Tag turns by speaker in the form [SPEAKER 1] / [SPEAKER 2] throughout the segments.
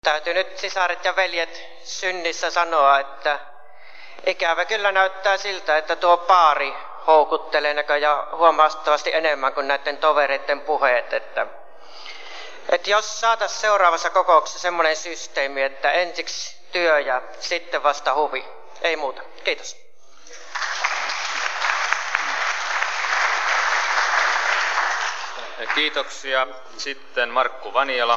[SPEAKER 1] Täytyy nyt sisaret ja veljet synnissä sanoa, että ikävä kyllä näyttää siltä, että tuo paari houkuttelee näköjään huomattavasti enemmän kuin näiden tovereiden puheet. Että jos saataisiin seuraavassa kokouksessa semmoinen systeemi, että ensiksi työ ja sitten vasta huvi. Ei muuta. Kiitos.
[SPEAKER 2] Kiitoksia. Sitten Markku Vaniala.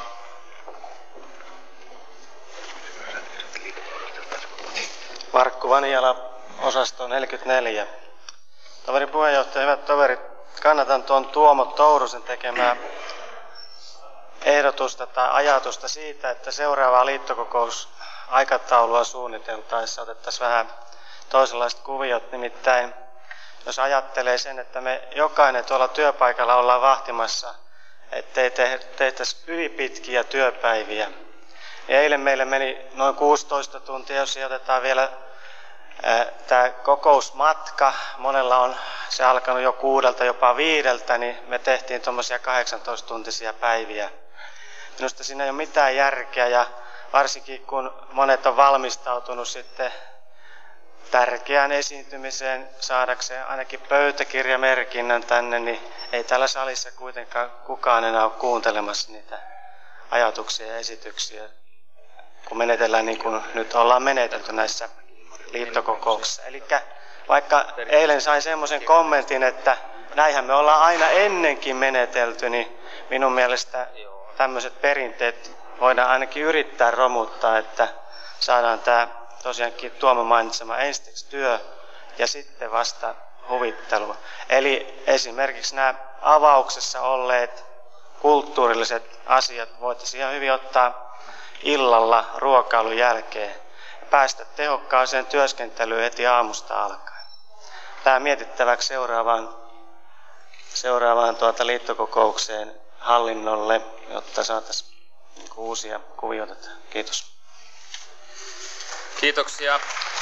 [SPEAKER 3] Markku Vaniala, osasto 44. Toverin puheenjohtaja, hyvät toverit, kannatan tuon Tuomo Tourusen tekemää ehdotusta tai ajatusta siitä, että seuraavaa liittokokousaikarataulua suunniteltaessa otettaisiin vähän toisenlaiset kuviot. Nimittäin jos ajattelee sen, että me jokainen tuolla työpaikalla ollaan vahtimassa, ettei tehtäisi ylipitkiä työpäiviä. Ja eilen meille meni noin 16 tuntia, jos otetaan vielä tämä kokousmatka. Monella on se alkanut jo 6, jopa 5, niin me tehtiin tuommoisia 18-tuntisia päiviä. Minusta siinä ei ole mitään järkeä, ja varsinkin kun monet on valmistautunut sitten tärkeään esiintymiseen saadakseen ainakin pöytäkirjamerkinnän tänne, niin ei täällä salissa kuitenkaan kukaan enää ole kuuntelemassa niitä ajatuksia ja esityksiä, kun menetellään niin kuin nyt ollaan menetelty näissä liittokokouksissa. Eli vaikka eilen sain semmoisen kommentin, että näinhän me ollaan aina ennenkin menetelty, niin minun mielestä tämmöiset perinteet voidaan ainakin yrittää romuttaa, että saadaan tämä tosiaankin Tuomo mainitsema ensiksi työ ja sitten vasta huvittelu. Eli esimerkiksi nämä avauksessa olleet kulttuurilliset asiat voitaisiin ihan hyvin ottaa illalla ruokailun jälkeen ja päästä tehokkaaseen työskentelyyn heti aamusta alkaen. Tämä mietittäväksi seuraavaan liittokokoukseen hallinnolle, jotta saataisiin uusia kuvioita. Kiitos.
[SPEAKER 2] Kiitoksia.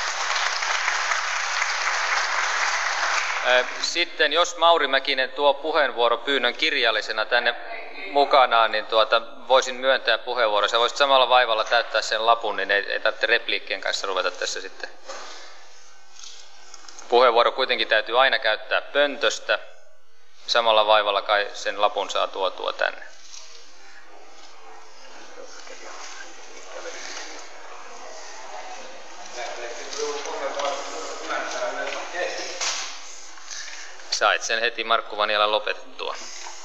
[SPEAKER 2] Sitten jos Mauri Mäkinen tuo puheenvuoropyynnön kirjallisena tänne mukanaan, niin voisin myöntää puheenvuoron. Sä voisit samalla vaivalla täyttää sen lapun, niin ei tarvitse repliikkien kanssa ruveta tässä sitten. Puheenvuoro kuitenkin täytyy aina käyttää pöntöstä. Samalla vaivalla kai sen lapun saa tuotua tänne. Sait sen heti Markku Vaniala lopetettua.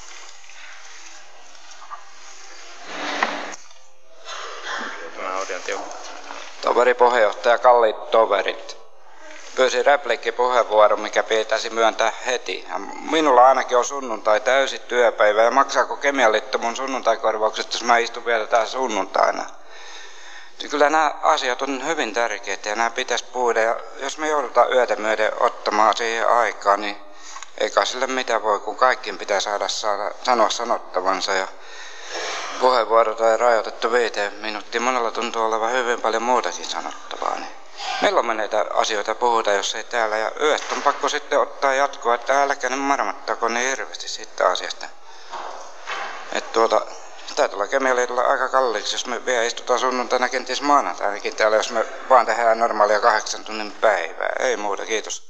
[SPEAKER 4] Toveripuheenjohtaja, kalliit toverit. Pyysin repliikkipuheenvuoron, mikä pitäisi myöntää heti. Ja minulla ainakin on sunnuntai täysi työpäivä, ja maksaako Kemianliitto mun sunnuntaikorvaukset, jos mä istun vielä täällä sunnuntaina? Kyllä nämä asiat on hyvin tärkeitä ja nämä pitäisi puhuta. Ja jos me joudutaan yötä myöden ottamaan siihen aikaan, niin eikä sille mitään voi, kun kaikkien pitää saada sanoa sanottavansa. Ja puheenvuorot on rajoitettu 5 minuuttia. Monella tuntuu olevan hyvin paljon muutakin sanottavaa. Niin milloin me näitä asioita puhutaan, jos ei täällä? Ja yöstä on pakko sitten ottaa jatkoa, että älkää nyt marmattaako niin hirveästi siitä asiasta. Että tämä tulee Kemianliitolla aika kalliiksi, jos me vielä istutaan sunnuntaina kenties maanantainakin täällä, jos me vaan tehdään normaalia 8 tunnin päivää. Ei muuta, kiitos.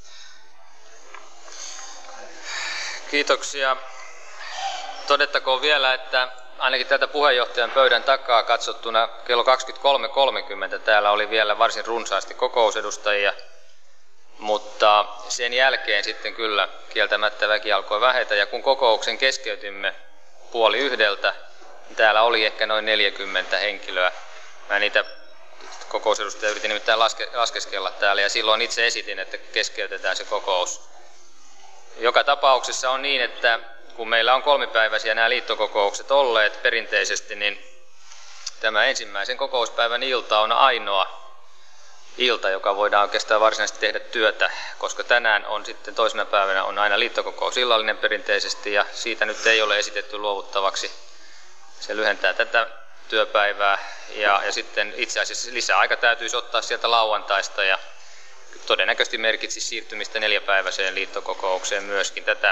[SPEAKER 2] Kiitoksia. Todettakoon vielä, että ainakin täältä puheenjohtajan pöydän takaa katsottuna kello 23.30 täällä oli vielä varsin runsaasti kokousedustajia, mutta sen jälkeen sitten kyllä kieltämättä väki alkoi vähetä, ja kun kokouksen keskeytimme 12:30, täällä oli ehkä noin 40 henkilöä. Mä niitä kokousedustajia yritin nimittäin laskeskella täällä, ja silloin itse esitin, että keskeytetään se kokous. Joka tapauksessa on niin, että kun meillä on 3-päiväisiä nämä liittokokoukset olleet perinteisesti, niin tämä ensimmäisen kokouspäivän ilta on ainoa ilta, joka voidaan oikeastaan varsinaisesti tehdä työtä, koska tänään on sitten toisena päivänä on aina liittokokous illallinen perinteisesti, ja siitä nyt ei ole esitetty luovuttavaksi. Se lyhentää tätä työpäivää, ja sitten itse asiassa lisäaika täytyisi ottaa sieltä lauantaista, ja todennäköisesti merkitsisi siirtymistä 4-päiväiseen liittokokoukseen myöskin. Tätä,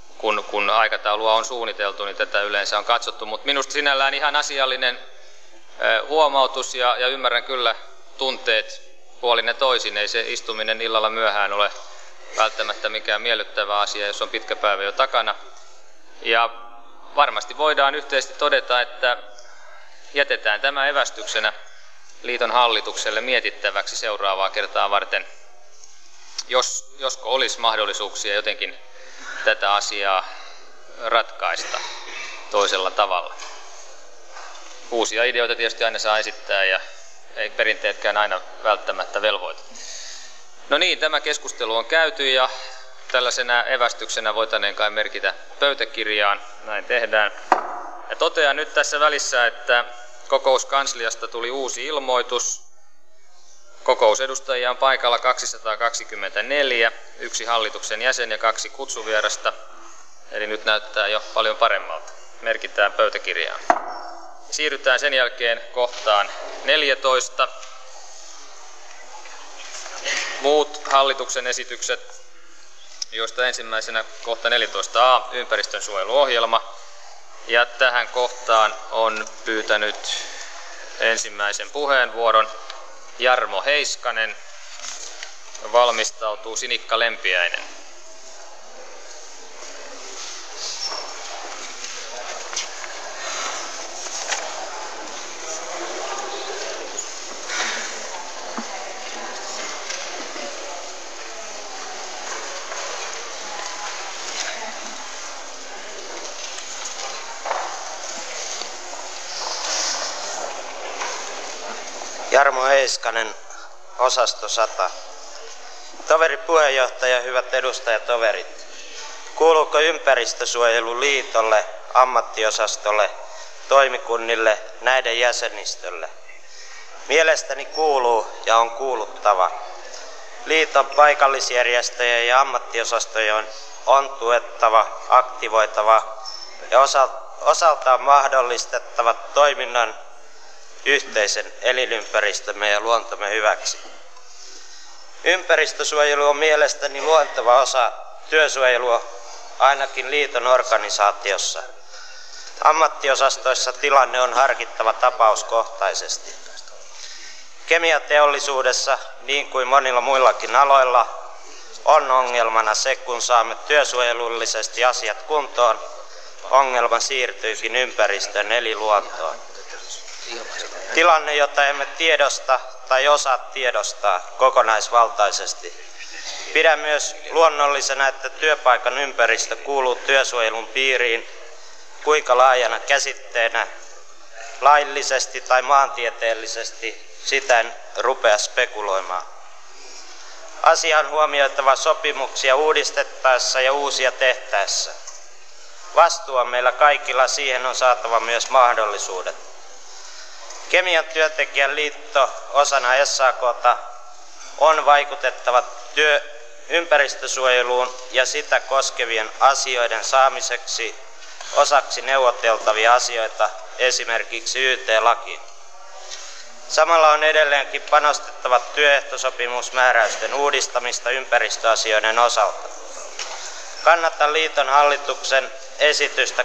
[SPEAKER 2] kun aikataulua on suunniteltu, niin tätä yleensä on katsottu, mutta minusta sinällään ihan huomautus ja ymmärrän kyllä tunteet puolin ja toisin. Ei se istuminen illalla myöhään ole välttämättä mikään miellyttävä asia, jos on pitkä päivä jo takana. Ja varmasti voidaan yhteisesti todeta, että jätetään tämä evästyksenä liiton hallitukselle mietittäväksi seuraavaa kertaa varten, josko olisi mahdollisuuksia jotenkin tätä asiaa ratkaista toisella tavalla. Uusia ideoita tietysti aina saa esittää ja ei perinteetkään aina välttämättä velvoita. No niin, tämä keskustelu on käyty ja tällaisena evästyksenä voitaneen kai merkitä pöytäkirjaan. Näin tehdään. Ja totean nyt tässä välissä, että kokouskansliasta tuli uusi ilmoitus. Kokousedustajia on paikalla 224, 1 hallituksen jäsen ja 2 kutsuvierasta. Eli nyt näyttää jo paljon paremmalta. Merkitään pöytäkirjaan. Siirrytään sen jälkeen kohtaan 14. Muut hallituksen esitykset, joista ensimmäisenä kohta 14a, ympäristönsuojeluohjelma. Ja tähän kohtaan on pyytänyt ensimmäisen puheenvuoron Jarmo Heiskanen. Valmistautuu Sinikka Lempiäinen.
[SPEAKER 5] Jarmo Heiskanen, osasto 100. Toveripuheenjohtaja, hyvät edustajatoverit. Kuuluuko Ympäristösuojeluliitolle, ammattiosastolle, toimikunnille, näiden jäsenistölle? Mielestäni kuuluu ja on kuuluttava. Liiton paikallisjärjestöjen ja ammattiosastojen on tuettava, aktivoitava ja osaltaan mahdollistettava toiminnan yhteisen elinympäristömme ja luontomme hyväksi. Ympäristösuojelu on mielestäni luonteva osa työsuojelua ainakin liiton organisaatiossa. Ammattiosastoissa tilanne on harkittava tapauskohtaisesti. Kemiateollisuudessa, niin kuin monilla muillakin aloilla, on ongelmana se, kun saamme työsuojelullisesti asiat kuntoon, ongelma siirtyykin ympäristöön eli luontoon. Tilanne, jota emme tiedosta tai osaa tiedostaa kokonaisvaltaisesti. Pidän myös luonnollisena, että työpaikan ympäristö kuuluu työsuojelun piiriin, kuinka laajana käsitteenä, laillisesti tai maantieteellisesti, sitä en rupea spekuloimaan. Asia on huomioitava sopimuksia uudistettaessa ja uusia tehtäessä. Vastuu on meillä kaikilla, siihen on saatava myös mahdollisuudet. Kemian työntekijän liitto osana SAK:ta on vaikutettava ympäristösuojeluun ja sitä koskevien asioiden saamiseksi osaksi neuvoteltavia asioita, esimerkiksi YT-lakiin. Samalla on edelleenkin panostettava työehtosopimusmääräysten uudistamista ympäristöasioiden osalta. Kannatan liiton hallituksen esitystä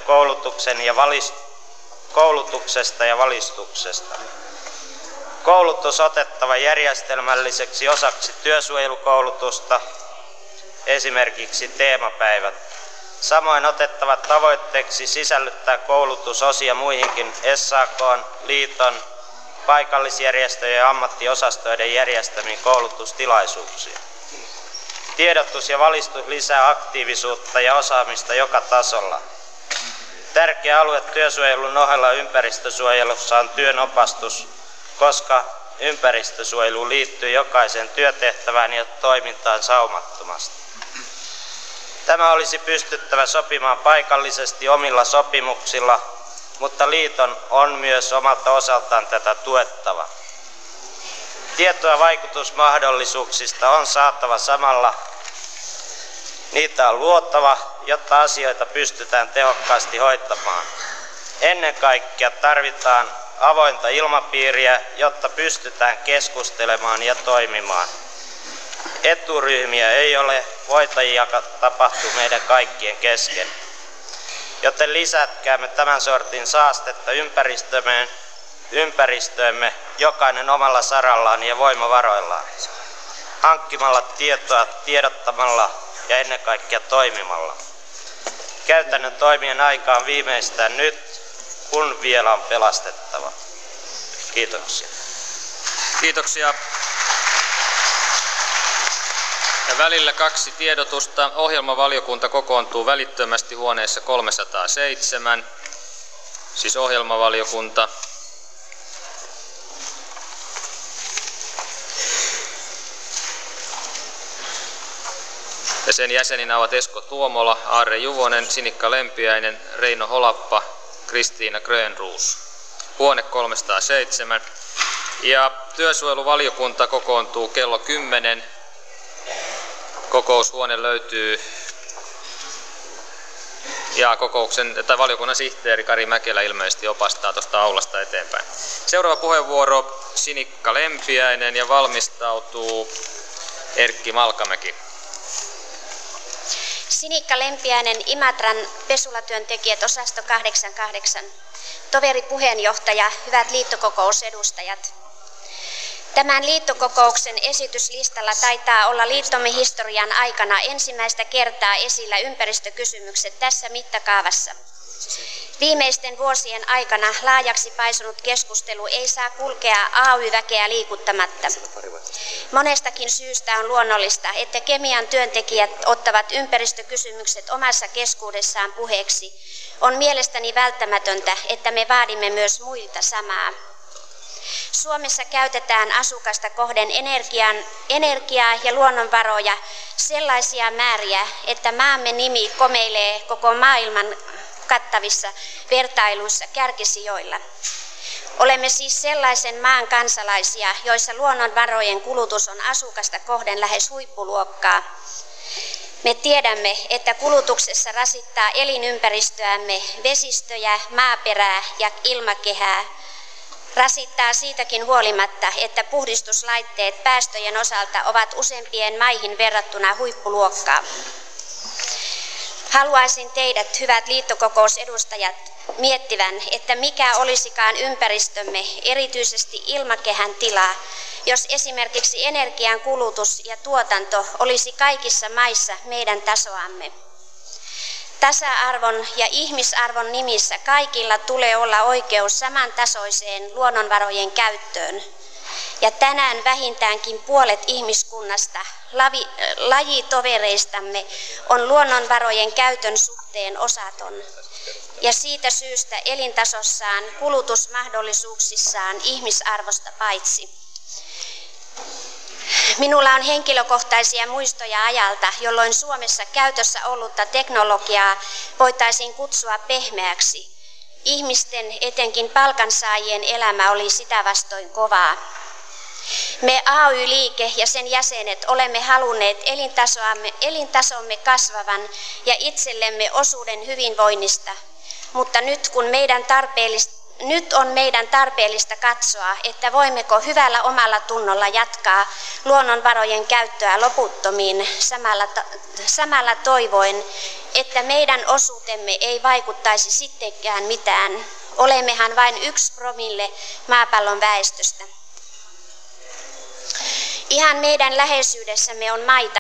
[SPEAKER 5] koulutuksesta ja valistuksesta. Koulutus otettava järjestelmälliseksi osaksi työsuojelukoulutusta, esimerkiksi teemapäivät. Samoin otettava tavoitteeksi sisällyttää koulutusosia muihinkin SAK:n, liiton, paikallisjärjestöjen ja ammattiosastojen järjestämiin koulutustilaisuuksiin. Tiedotus ja valistus lisää aktiivisuutta ja osaamista joka tasolla. Tärkeä alue työsuojelun ohella ympäristösuojelussa on työnopastus, koska ympäristösuojeluun liittyy jokaisen työtehtävään ja toimintaan saumattomasti. Tämä olisi pystyttävä sopimaan paikallisesti omilla sopimuksilla, mutta liiton on myös omalta osaltaan tätä tuettava. Tietoa vaikutusmahdollisuuksista on saatava samalla. Niitä on luotava, jotta asioita pystytään tehokkaasti hoitamaan. Ennen kaikkea tarvitaan avointa ilmapiiriä, jotta pystytään keskustelemaan ja toimimaan. Eturyhmiä ei ole, voittajia tapahtuu meidän kaikkien kesken. Joten lisätkäämme tämän sortin saastetta ympäristömeen ympäristöömme jokainen omalla sarallaan ja voimavaroillaan. Hankkimalla tietoa, tiedottamalla ja ennen kaikkea toimimalla. Käytännön toimien aika on viimeistään nyt, kun vielä on pelastettava. Kiitoksia.
[SPEAKER 2] Kiitoksia. Ja välillä 2 tiedotusta. Ohjelmavaliokunta kokoontuu välittömästi huoneessa 307. Siis ohjelmavaliokunta. Ja sen jäseninä ovat Esko Tuomola, Aarre Juvonen, Sinikka Lempiäinen, Reino Holappa, Kristiina Grönroos. Huone 307. Ja työsuojeluvaliokunta kokoontuu kello 10. Kokoushuone löytyy ja valiokunnan sihteeri Kari Mäkelä ilmeisesti opastaa tuosta aulasta eteenpäin. Seuraava puheenvuoro Sinikka Lempiäinen ja valmistautuu Erkki Malkamäki.
[SPEAKER 6] Sinikka Lempiäinen, Imatran pesulatyöntekijät, osasto 88. Toveri puheenjohtaja, hyvät liittokokousedustajat. Tämän liittokokouksen esityslistalla taitaa olla liittomme historian aikana ensimmäistä kertaa esillä ympäristökysymykset tässä mittakaavassa. Viimeisten vuosien aikana laajaksi paisunut keskustelu ei saa kulkea AY-väkeä liikuttamatta. Monestakin syystä on luonnollista, että kemian työntekijät ottavat ympäristökysymykset omassa keskuudessaan puheeksi. On mielestäni välttämätöntä, että me vaadimme myös muilta samaa. Suomessa käytetään asukasta kohden energiaa ja luonnonvaroja sellaisia määriä, että maamme nimi komeilee koko maailman kattavissa vertailuissa kärkisijoilla. Olemme siis sellaisen maan kansalaisia, joissa luonnonvarojen kulutus on asukasta kohden lähes huippuluokkaa. Me tiedämme, että kulutuksessa rasittaa elinympäristöämme, vesistöjä, maaperää ja ilmakehää. Rasittaa siitäkin huolimatta, että puhdistuslaitteet päästöjen osalta ovat useimpien maihin verrattuna huippuluokkaa. Haluaisin teidät, hyvät liittokokousedustajat, miettivän, että mikä olisikaan ympäristömme, erityisesti ilmakehän tila, jos esimerkiksi energian kulutus ja tuotanto olisi kaikissa maissa meidän tasoamme. Tasa-arvon ja ihmisarvon nimissä kaikilla tulee olla oikeus samantasoiseen luonnonvarojen käyttöön. Ja tänään vähintäänkin puolet ihmiskunnasta, lajitovereistamme, on luonnonvarojen käytön suhteen osaton. Ja siitä syystä elintasossaan, kulutusmahdollisuuksissaan ihmisarvosta paitsi. Minulla on henkilökohtaisia muistoja ajalta, jolloin Suomessa käytössä ollutta teknologiaa voitaisiin kutsua pehmeäksi. Ihmisten, etenkin palkansaajien elämä oli sitä vastoin kovaa. Me AY-liike ja sen jäsenet olemme halunneet elintasomme kasvavan ja itsellemme osuuden hyvinvoinnista, mutta nyt on meidän tarpeellista katsoa, että voimmeko hyvällä omalla tunnolla jatkaa luonnonvarojen käyttöä loputtomiin samalla toivoen, että meidän osuutemme ei vaikuttaisi sittenkään mitään. Olemmehan vain 1 promille maapallon väestöstä. Ihan meidän läheisyydessämme on maita,